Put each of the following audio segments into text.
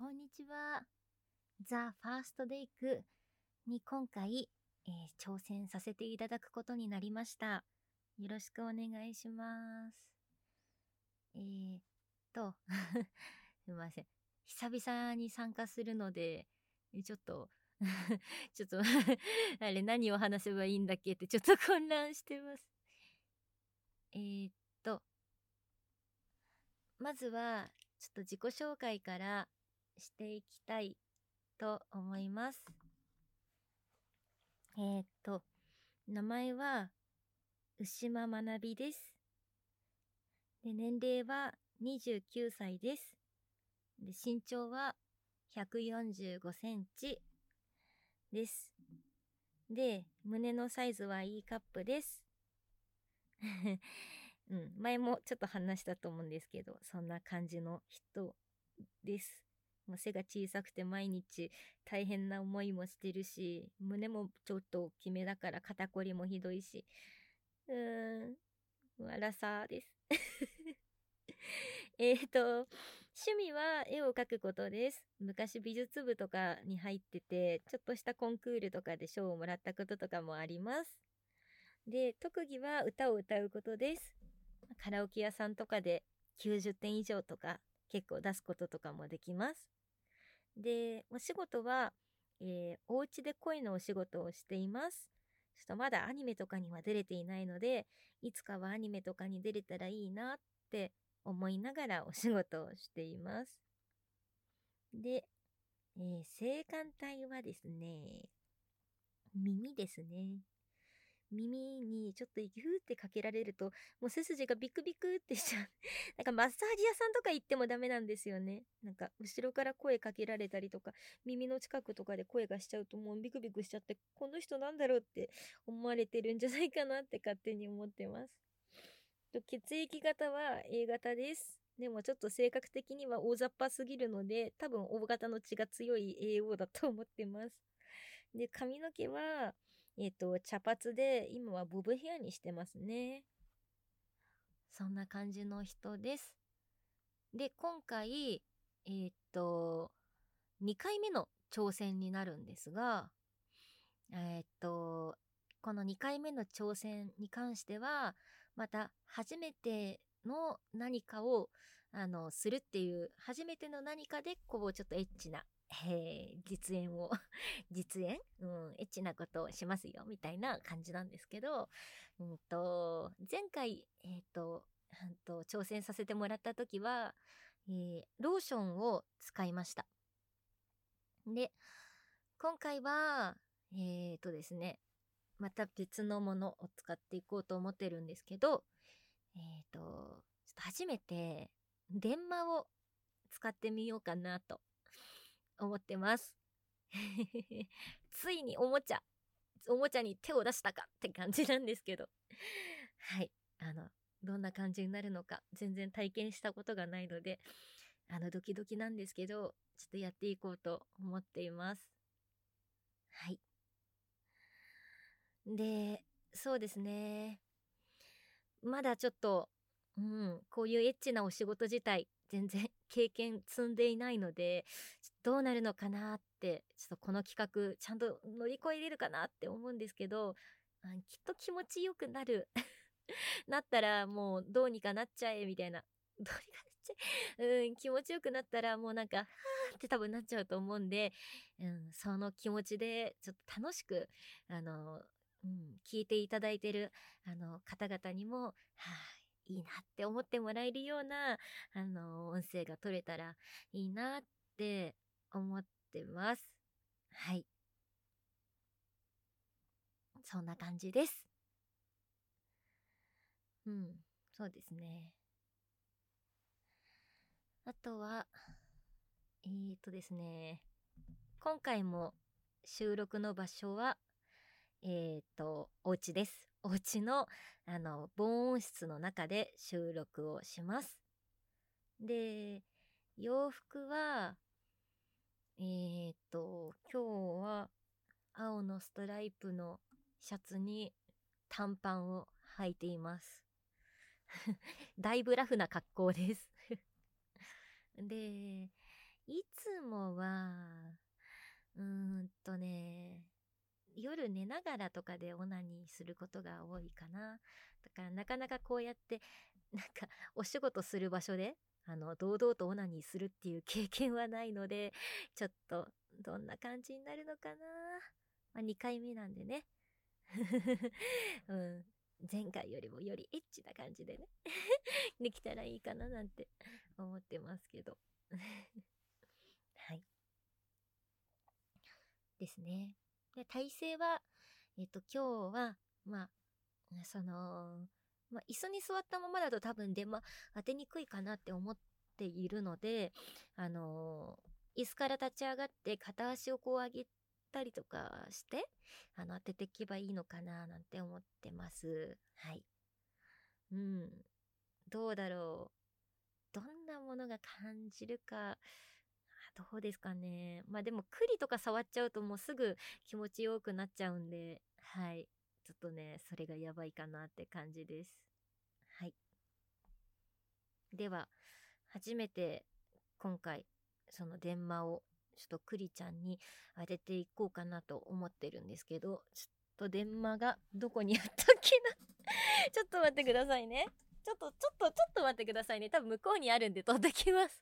こんにちは。ザ・ファーストデイクに今回、挑戦させていただくことになりました。よろしくお願いします。すいません。久々に参加するので、ちょっとちょっとあれ何を話せばいいんだっけってちょっと混乱してます。えーっと、まずはちょっと自己紹介からしていきたいと思います。名前は牛間学びです。で、年齢は29歳です。で、身長は145センチです。で、胸のサイズは E カップです。前もちょっと話したと思うんですけど、そんな感じの人です。もう背が小さくて毎日大変な思いもしてるし、胸もちょっと大きめだから肩こりもひどいし、アラサーです。趣味は絵を描くことです。昔美術部とかに入ってて、ちょっとしたコンクールとかで賞をもらったこととかもあります。で、特技は歌を歌うことです。カラオケ屋さんとかで90点以上とか結構出すこととかもできます。で、お仕事は、お家で声のお仕事をしています。ちょっとまだアニメとかには出れていないので、いつかはアニメとかに出れたらいいなって思いながらお仕事をしています。で、性感帯はですね、耳ですね。耳にちょっとギューってかけられると、もう背筋がビクビクってしちゃう。なんかマッサージ屋さんとか行ってもダメなんですよね。なんか後ろから声かけられたりとか、耳の近くとかで声がしちゃうともうビクビクしちゃって、この人なんだろうって思われてるんじゃないかなって勝手に思ってます。血液型は A 型です。でもちょっと性格的には大雑把すぎるので、多分 O 型の血が強い AO だと思ってます。で、髪の毛は、茶髪で、今はボブヘアにしてますね。そんな感じの人です。で、今回、2回目の挑戦になるんですが、この2回目の挑戦に関しては、また初めての何かを、するっていう、初めての何かで、こう、ちょっとエッチな、実演を実演、エッチなことをしますよ、みたいな感じなんですけど、前回、挑戦させてもらった時は、ローションを使いました。で、今回は、ですね、また別のものを使っていこうと思ってるんですけど、ちょっと初めて電話を使ってみようかなと思ってます。ついにおもちゃに手を出したかって感じなんですけど。はい。どんな感じになるのか全然体験したことがないので、ドキドキなんですけど、ちょっとやっていこうと思っています。はい。で、そうですね。まだちょっと、こういうエッチなお仕事自体、全然経験積んでいないので、どうなるのかなって、ちょっとこの企画、ちゃんと乗り越えれるかなって思うんですけど、きっと気持ちよくなる。なったらもうどうにかなっちゃえ、みたいな。どうにかなっちゃえ。気持ちよくなったらもうなんか、はーって多分なっちゃうと思うんで、その気持ちでちょっと楽しく、聞いていただいてる、方々にも、いいなって思ってもらえるような、音声が取れたらいいなって思ってます。はい。そんな感じです。そうですね。あとは、ですね、今回も収録の場所は、お家です。お家の、防音室の中で収録をします。で、洋服は、今日は青のストライプのシャツに短パンを履いています。だいぶラフな格好です。で、 いつもは、夜寝ながらとかでオナニーすることが多いかな。だからなかなかこうやって、お仕事する場所で、堂々とオナニーするっていう経験はないので、ちょっと、どんな感じになるのかな。まあ、2回目なんでね。うん。前回よりもよりエッチな感じでねできたらいいかななんて思ってますけどはい。ですね。で、体勢は、今日は、まあ、その、まあ、椅子に座ったままだと多分電話当てにくいかなって思っているので、椅子から立ち上がって片足をこう上げたりとかして、当てていけばいいのかななんて思ってます。はい。うん。どうだろう。どんなものが感じるか、どうですかね。まあでも栗とか触っちゃうともうすぐ気持ちよくなっちゃうんで、はい。ちょっとね、それがやばいかなって感じです。はい。では、初めて今回、その電話をちょっと栗ちゃんに当てていこうかなと思ってるんですけど、ちょっと電話がどこにあったっけなちょっと待ってくださいね。ちょっと待ってくださいね。多分向こうにあるんで取ってきます。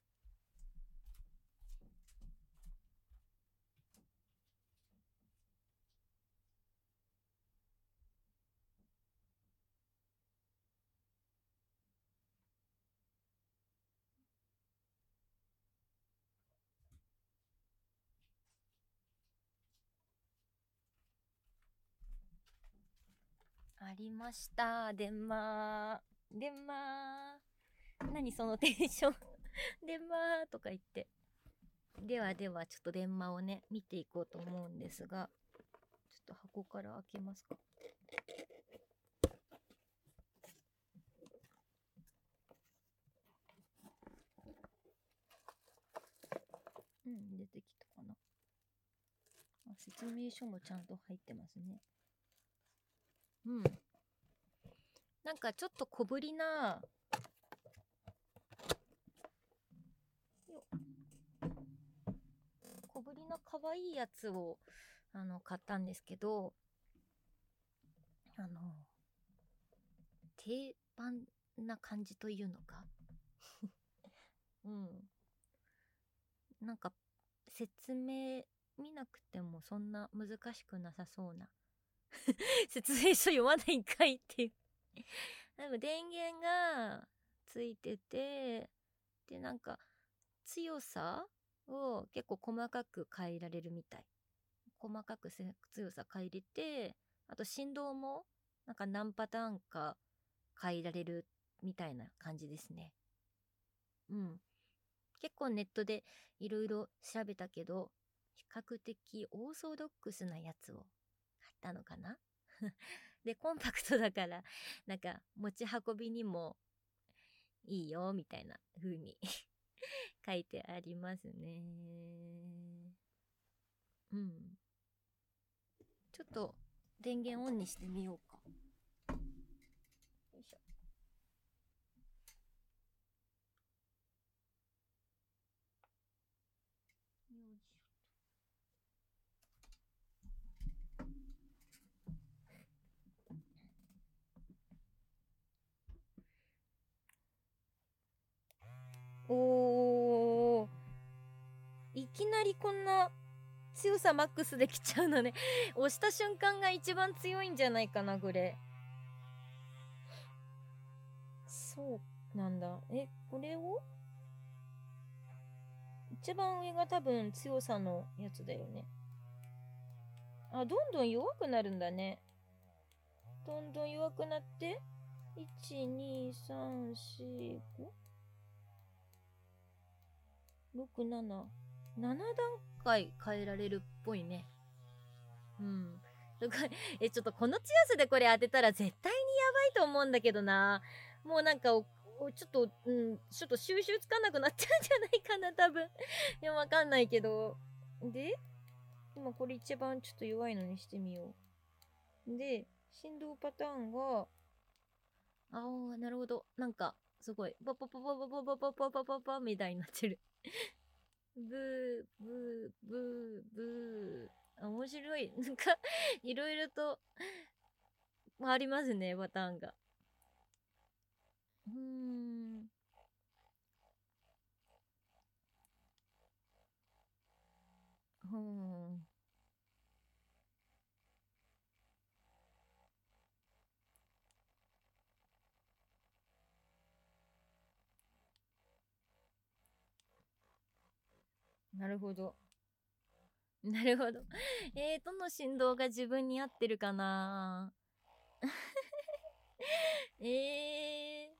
ありました。電話。電話。何そのテンション電話とか言って。ではでは、ちょっと電話をね、見ていこうと思うんですが、ちょっと箱から開けますか。うん、出てきたかな。あ、説明書もちゃんと入ってますね。うん。なんかちょっと小ぶりな、小ぶりな可愛いやつを、買ったんですけど、あの、定番な感じというのかうん。なんか、説明見なくてもそんな難しくなさそうな説明書読まないんかいっていうでも電源がついてて、で、なんか、強さを結構細かく変えられるみたい。細かく強さ変えれて、あと振動も、なんか何パターンか変えられるみたいな感じですね。うん。結構ネットでいろいろ調べたけど、比較的オーソドックスなやつを買ったのかなで、コンパクトだから、なんか持ち運びにもいいよ、みたいな風に書いてありますね。うん。ちょっと電源オンにしてみようか。よいしょ。よいしょ。おー、いきなりこんな強さマックスできちゃうのね。押した瞬間が一番強いんじゃないかな、これ。そうなんだ。これを一番上が多分強さのやつだよね。あ、どんどん弱くなるんだね。どんどん弱くなって、1、2、3、4、5、6、7、7段階変えられるっぽいね。うん。ちょっとこの強さでこれ当てたら絶対にやばいと思うんだけどな。もうなんかちょっと、ちょっと収集つかなくなっちゃうんじゃないかな、多分。いや、わかんないけど。で、今これ一番ちょっと弱いのにしてみよう。で、振動パターンが、なるほど。なんか、すごい、パパパパパパパパパパパパみたいになってる。 ブー、ブー、ブー、ブー。あ、面白い。なんか、いろいろと、ありますね、パターンが。うーん。うん。なるほど。なるほど。どの振動が自分に合ってるかな。え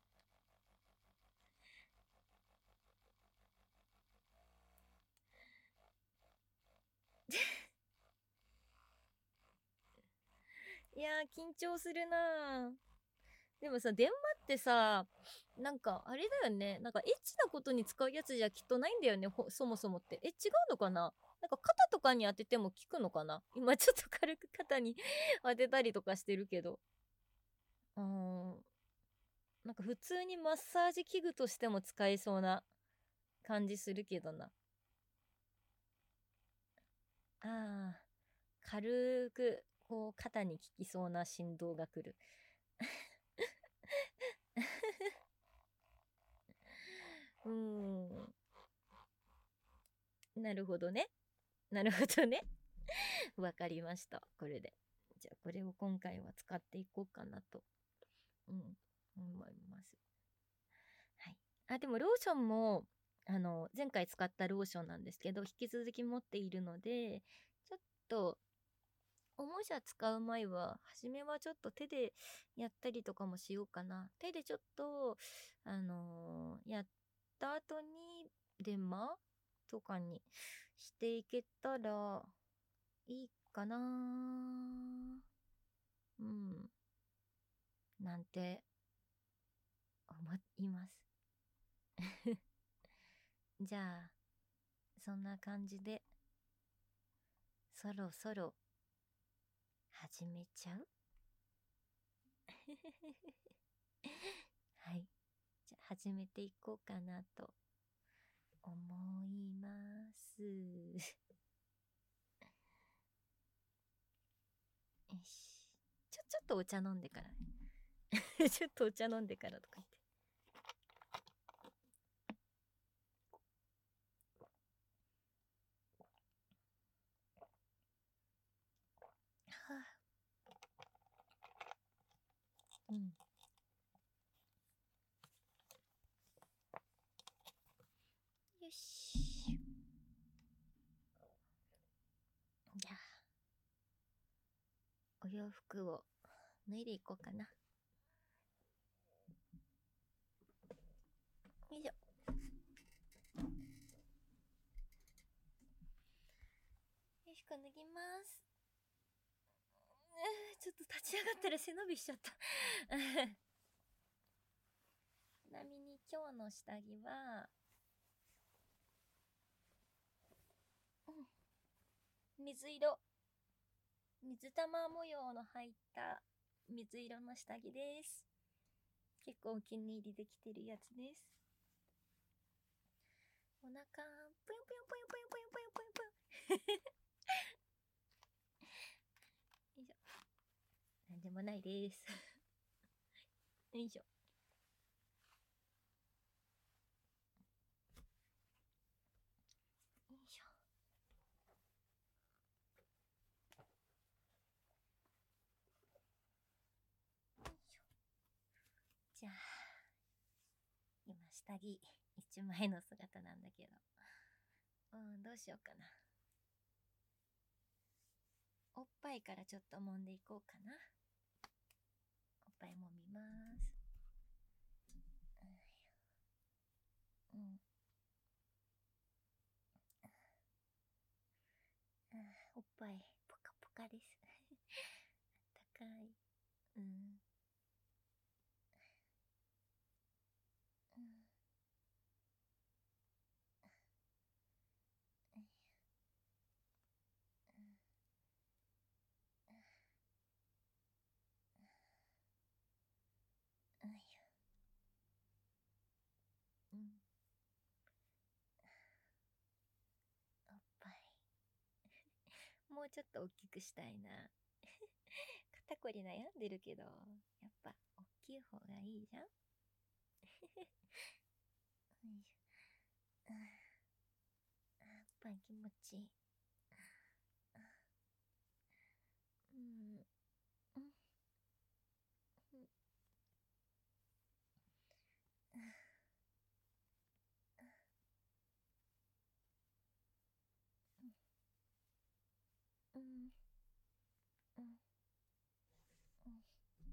いやー、緊張するなー。でもさ、電話ってさ、なんかあれだよね。なんかエッチなことに使うやつじゃきっとないんだよね。そもそもって。違うのかな。なんか肩とかに当てても効くのかな。今ちょっと軽く肩に当てたりとかしてるけど。うーん。なんか普通にマッサージ器具としても使えそうな感じするけどな。ああ、軽くこう肩に効きそうな振動が来る。うーん。なるほどね。なるほどね。わかりました。これで。じゃあこれを今回は使っていこうかなと、うん、思います。はい。あ、でもローションも、前回使ったローションなんですけど、引き続き持っているので、ちょっと、おもちゃ使う前は、初めはちょっと手でやったりとかもしようかな。手でちょっと、やった後に、電話とかにしていけたらいいかな。うん。なんて思います。じゃあ、そんな感じで、そろそろ始めちゃう。はい。じゃあ始めていこうかなと思います。よし。ちょっとお茶飲んでから。ちょっとお茶飲んでからとか言って。はあ、うん。よし。じゃあ、お洋服を脱いでいこうかな。よいしょ。よしこ脱ぎます。ちょっと立ち上がったら背伸びしちゃった。ちなみに今日の下着は、水色、水玉模様の入った水色の下着です。結構お気に入りできてるやつです。お腹、ぷよぷよぷよぷよぷよぷよぷよぷよ。よいしょ。なんでもないです。よいしょ。よいしょ。よいしょ。じゃあ、今下着一枚の姿なんだけど。どうしようかな。おっぱいからちょっと揉んでいこうかな。おっぱい揉みます。うん。おっぱいポカポカです。高い。うん。うん。うん。うん。 うちょっと大きくしたいな。肩こり悩んでるけど、やっぱ大きい方がいいじゃん。よいしょ。やっぱ気持ちいい。うん。うん。うん。うん。うん。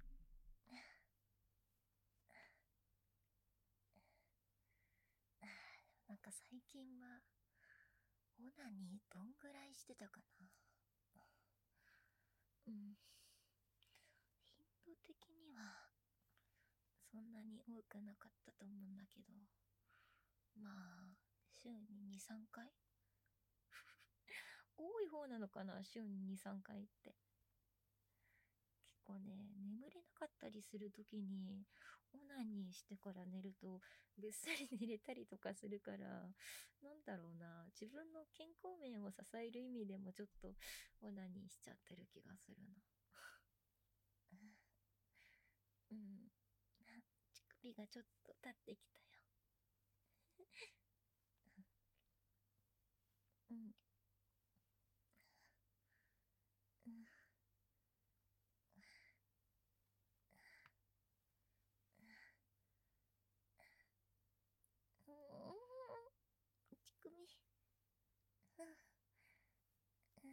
なんか最近はオナニーどんぐらいしてたかな。うん。頻度的にはそんなに多くなかったと思うんだけど、まあ週に2、3回多い方なのかな、週に2、3回って。結構ね、眠れなかったりする時にオナニーしてから寝るとぐっすり寝れたりとかするから、なんだろうな、自分の健康面を支える意味でもちょっとオナニーしちゃってる気がするな。うん。乳首がちょっと立ってきたよ。うん。うん。うん。乳首。うん。うん。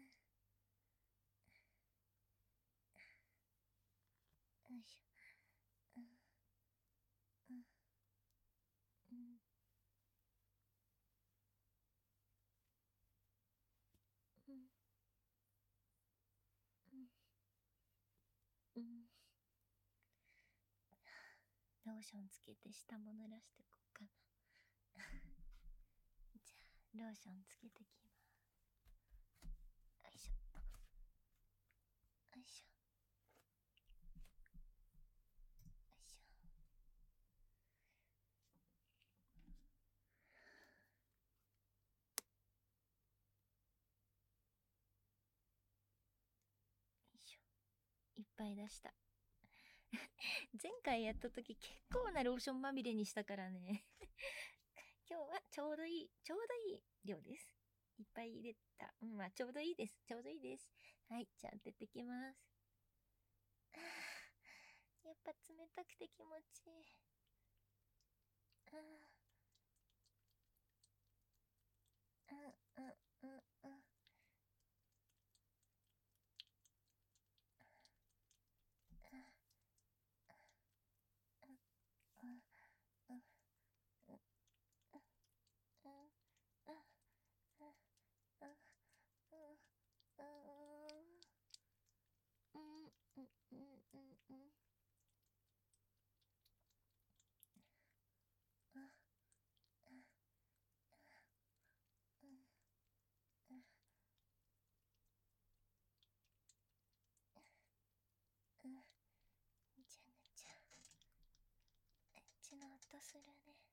よいしょ。うん。うん。うん。うん。うん。うん。ローションつけて下も濡らしてこうかな。じゃあ、ローションつけてきます。よいしょ。よいしょ。よいしょ。よいしょ。いっぱい出した。前回やった時結構なローションまみれにしたからね。今日はちょうどいい、ちょうどいい量です。いっぱい入れた。うん、まあちょうどいいです。ちょうどいいです。はい、じゃあ出てきます。やっぱ冷たくて気持ちいい。うん、うん、うん、うん。ぐちゃぐちゃ。エッチな音するね。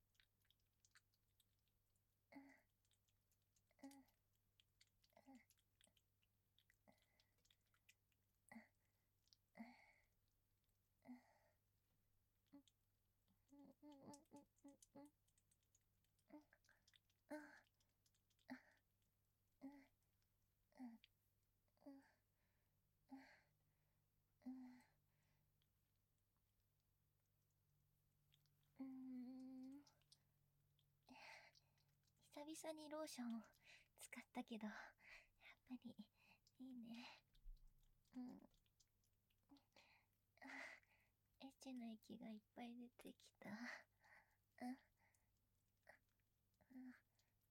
久々にローション使ったけど、やっぱりいいね。うん。エッチな息がいっぱい出てきた。うん。うん。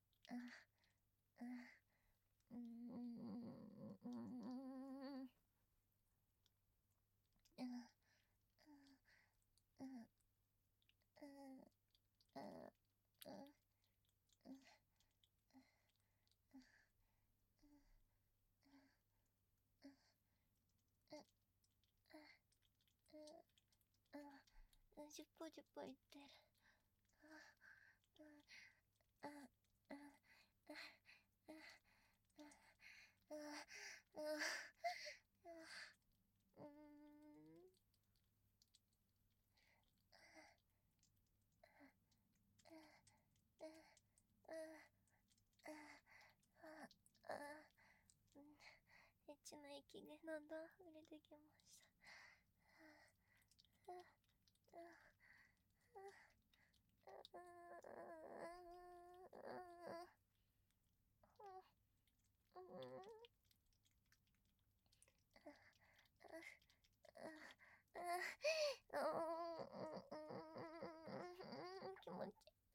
うん。うん。うん。うん。うん。10歩10歩いってる。 な息がだんだん溢れてきました気持ちいい。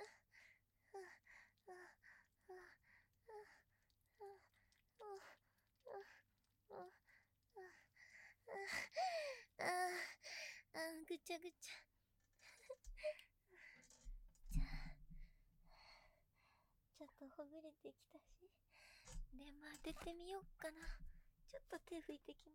ぐちゃぐちゃ。ちょっとほぐれてきたし、で当ててみようかな。ちょっと手拭いてきます。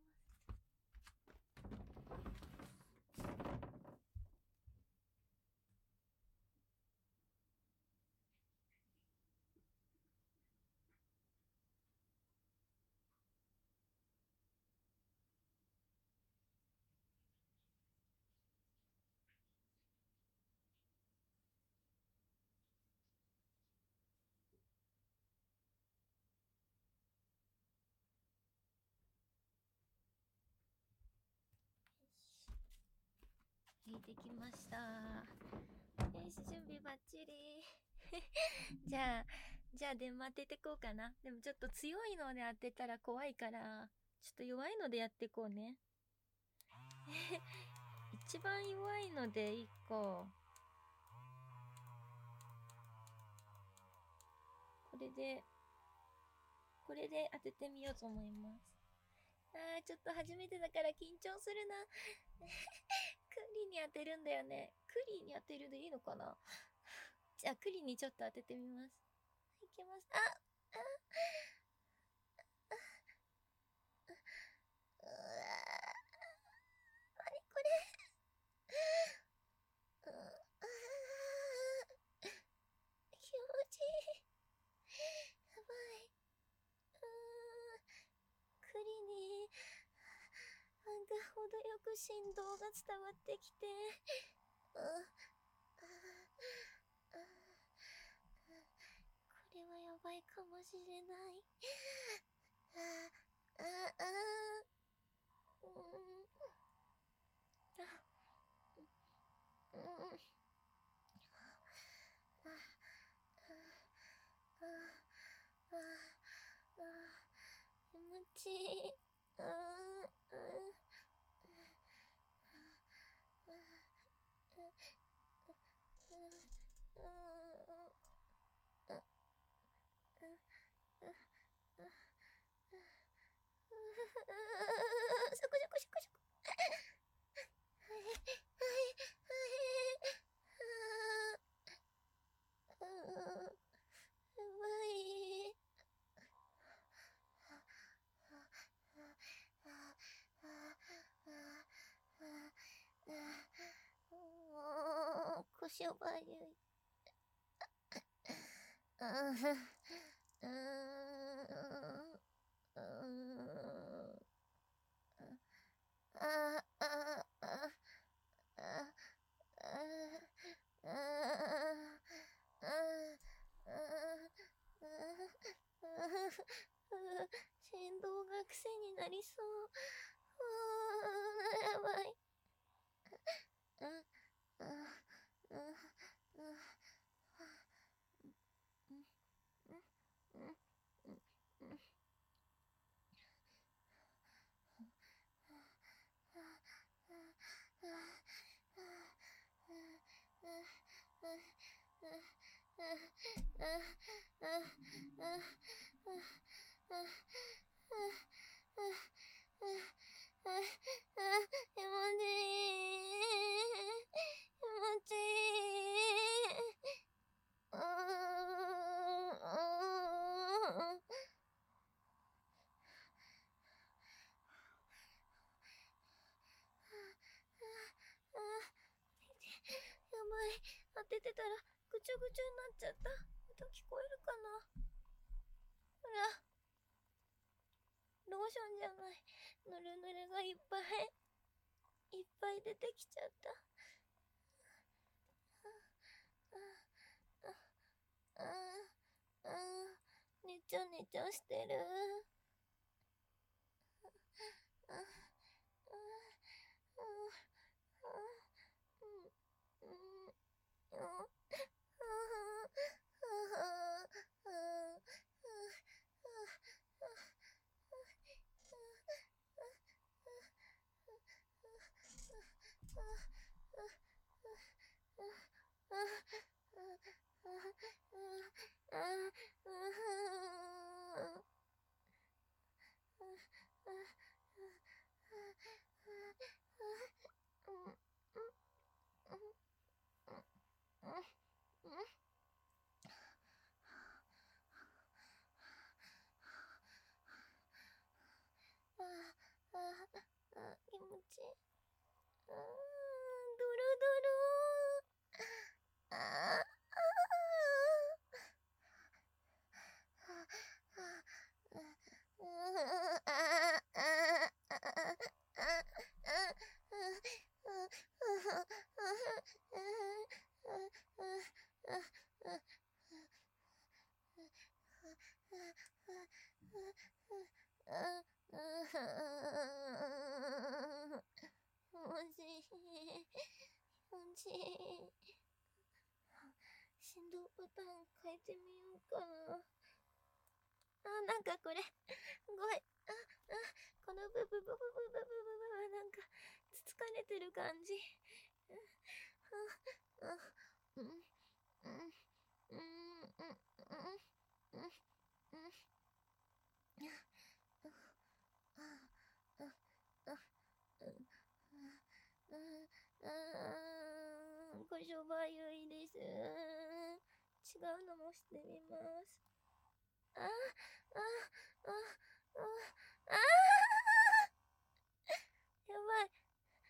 拭いてきました。よし、準備バッチリ。じゃあ電話当ててこうかな。でもちょっと強いので当てたら怖いから、ちょっと弱いのでやってこうね。一番弱いので1個。これで当ててみようと思います。ちょっと初めてだから緊張するな。クリに当てるんだよね。クリに当てるでいいのかな。じゃあクリにちょっと当ててみます。いきます。何これ。気持ちいい。やばい。クリになんか程よく振動が伝わってきて、これはやばいかもしれない。気持ちいい。シャコシャコシャコシャコ。やばい。腰をばゆい。振動が癖になりそう。やばい。気持ちいい。気持ちいい。やばい。当ててたらぐちゃぐちゃになっちゃった。音聞こえるかな。ほら。ローションじゃない。ぬるぬるがいっぱい出てきちゃった。ねちゃねちゃしてる。 ちいい。振動パターン変えてみようかな。なんかこれ、すごい。このブブブブブブブブなんか、つつかれてる感じ。こしょばゆいです。違うのもしてみます。やばい。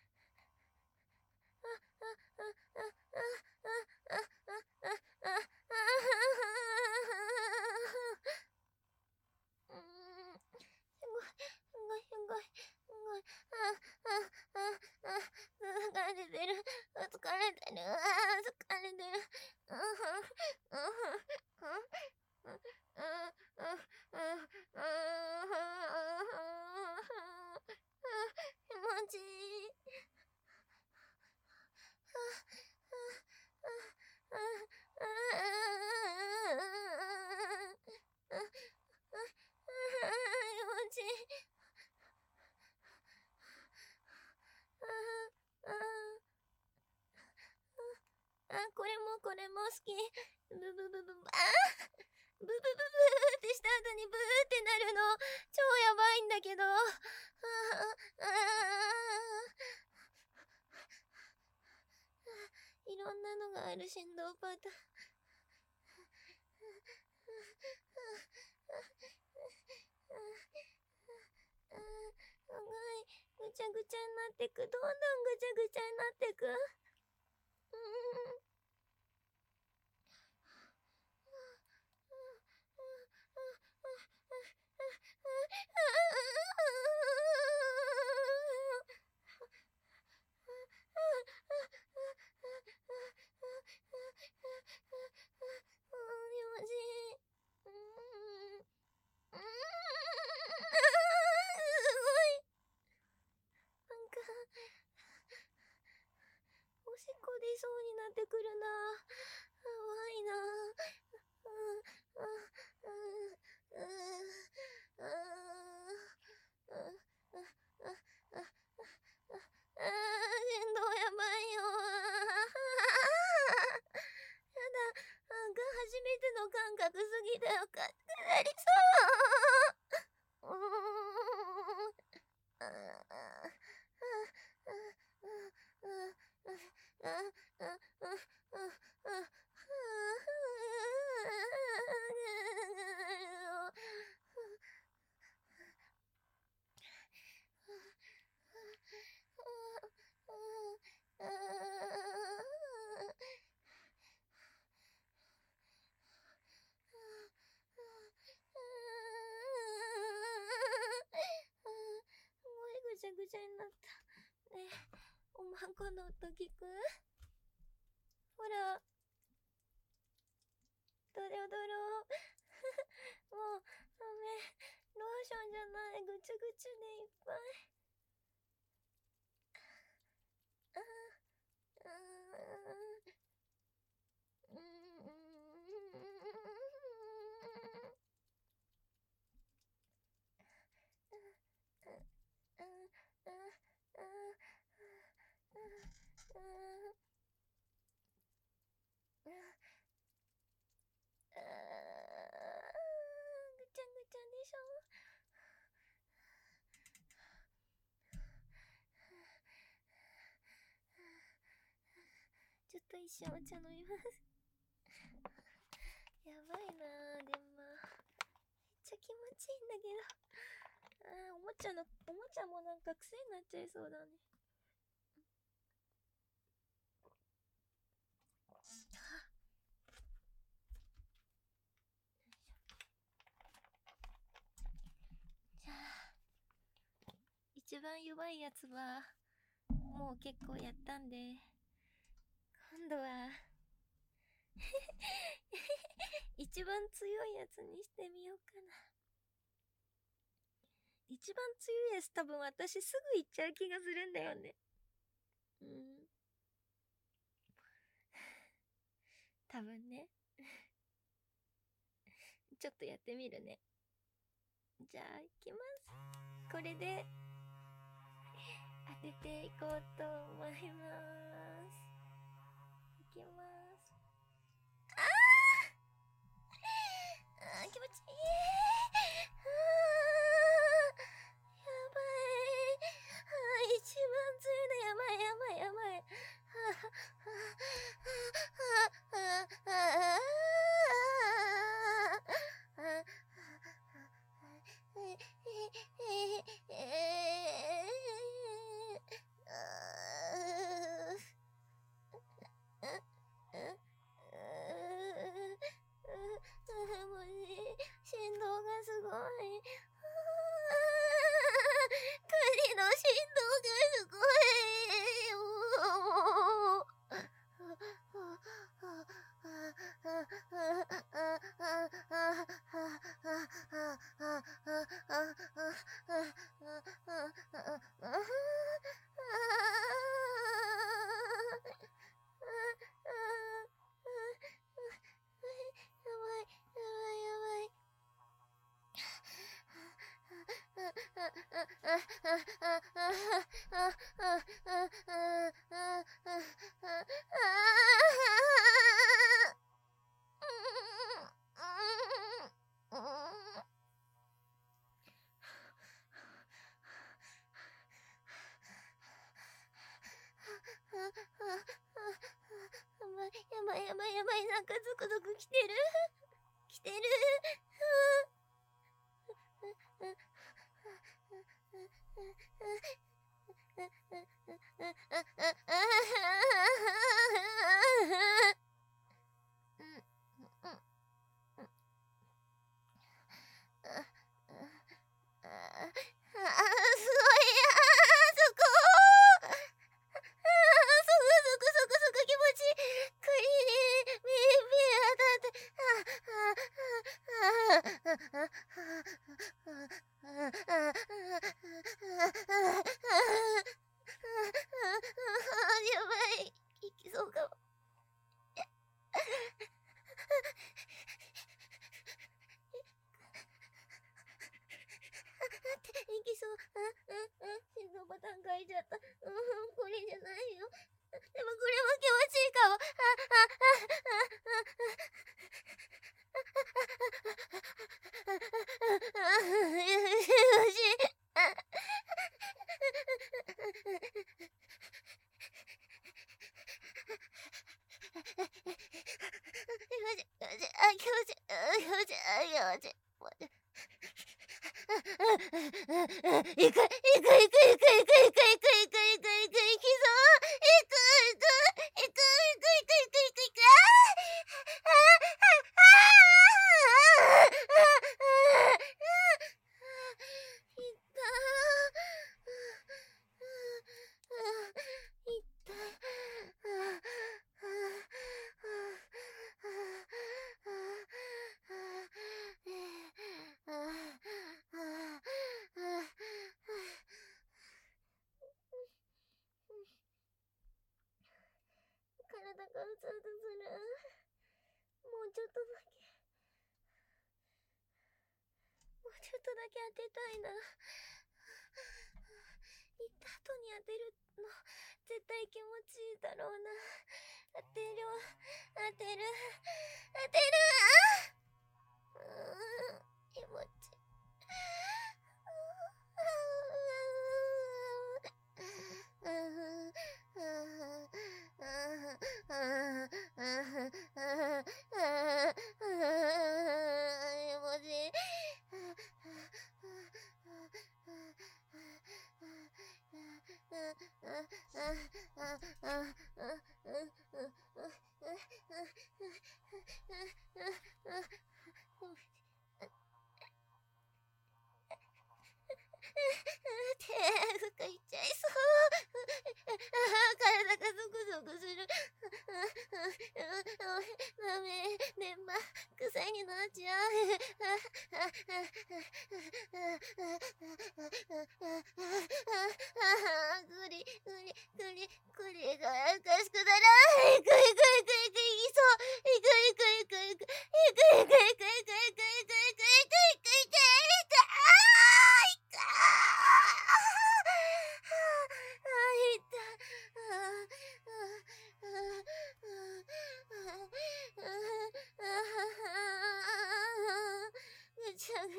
これも好き。ブブブブブブブブブってした後にブーってなるの超やばいんだけど。いろんなのがある振動パターン。ぐちゃぐちゃになってく。どんどんぐちゃぐちゃになってく。そうになってくるな。怖いな。振動やばいよ。やだ。初めての感覚すぎてよかった。なりそう。ぐちゃぐちゃになった。ねえ、おまんこの音聞く？ほら。ドロドロ。もう、ダメ。ローションじゃない。ぐちゅぐちゅでいっぱい。ぐちゃぐちゃでしょ。ちょっと一瞬お茶飲みます。やばいなぁ、でもめっちゃ気持ちいいんだけど。おもちゃもなんか癖になっちゃいそうだね。じゃあ、一番弱いやつは、もう結構やったんで、今度は一番強いやつにしてみようかな。一番強いやつ多分私すぐ行っちゃう気がするんだよね。 多分ね。ちょっとやってみるね。じゃあいきます。これで当てていこうと思います。いきます。気持ちいい。やばい。一番強いのやばい。振動がすごい。栗の振動がすごやばい、なんかゾクゾク来てる。心臓ボタン書いちゃった。これじゃないよ。でもこれも気持ちいいかも。ちょっとだけ当てたいな。行った後に当てるの絶対気持ちいいだろうな。当てる。気持ち手が痛いそう。体がゾクゾクする。ダメ、ねんま癖になっちゃう。グリがおかしくならない。いきそう。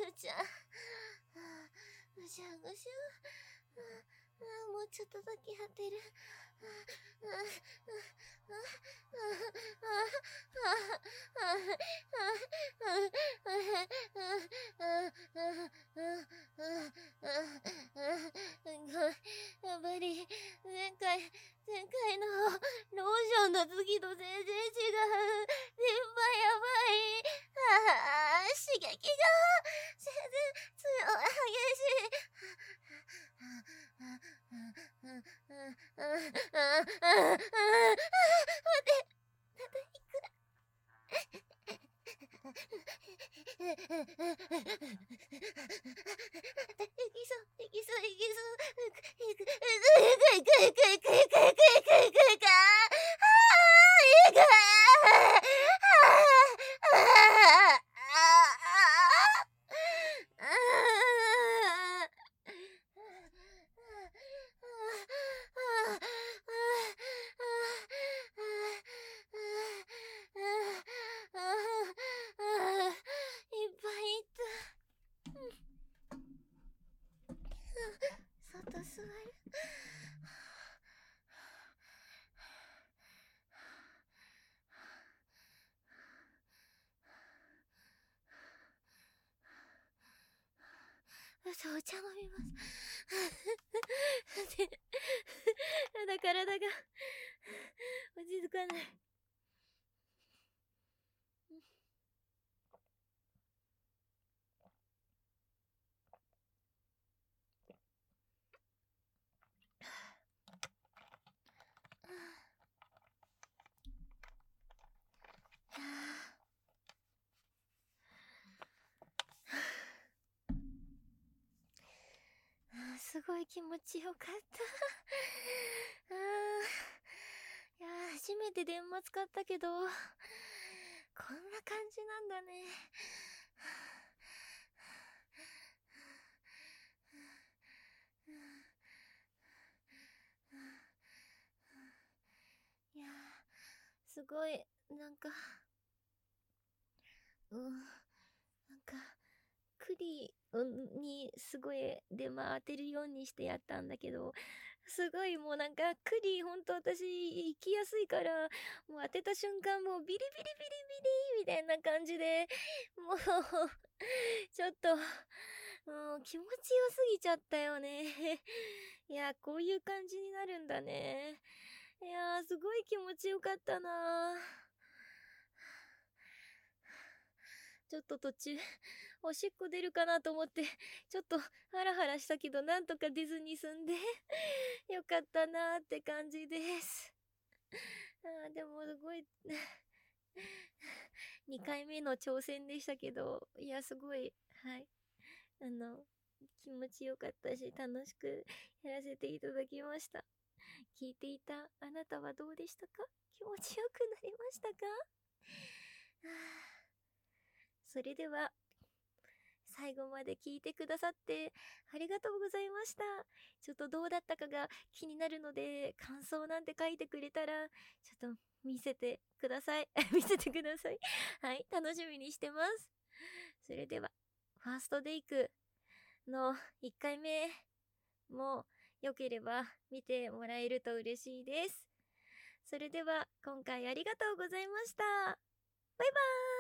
むちゃん。ぐしゃぐしゃ。もうちょっとだけ果てる。やっぱり前回のローションの次と全然違う。先輩やばい。刺激が全然強い、激しい。待って、ただいくら。いきそう。外座る。お茶飲みます。体が落ち着かない。すごい気持ちよかった。いや初めて電話使ったけど、こんな感じなんだね。いやすごい、なんか栗にすごい出回ってるようにしてやったんだけど、すごいもうなんか栗ほんと私行きやすいから、もう当てた瞬間もうビリビリビリビリみたいな感じで、もうちょっともう気持ちよすぎちゃったよね。いやこういう感じになるんだね。いやすごい気持ちよかったな。ちょっと途中おしっこ出るかなと思ってちょっとハラハラしたけど、なんとか出ずに済んでよかったなーって感じです。でもすごい2回目の挑戦でしたけど、いやすごい、はい気持ちよかったし楽しくやらせていただきました。聞いていたあなたはどうでしたか？気持ちよくなりましたか？それでは最後まで聞いてくださってありがとうございました。ちょっとどうだったかが気になるので、感想なんて書いてくれたらちょっと見せてください。見せてください。はい、楽しみにしてます。それではファーストテイクの1回目も良ければ見てもらえると嬉しいです。それでは今回ありがとうございました。バイバーイ。